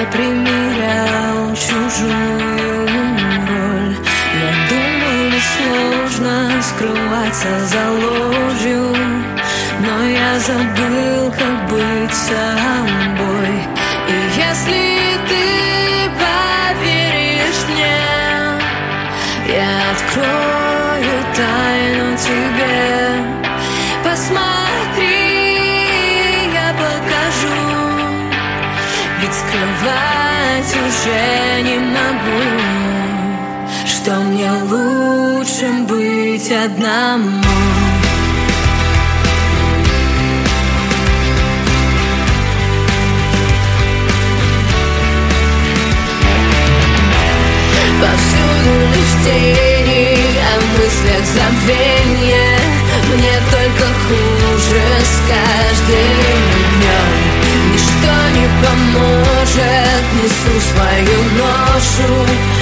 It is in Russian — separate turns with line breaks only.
примерял чужую роль. Я думал, несложно скрываться за ложью, но я забыл, как быть собой. И если ты поверишь мне, я открою тайну тебе. Посмотри, я покажу, ведь скрывать уже не могу, что мне лучше быть одному. Повсюду лишь тени, а в мыслях забвенье. Мне только хуже с каждым днем. Ничто не поможет, несу свою ношу.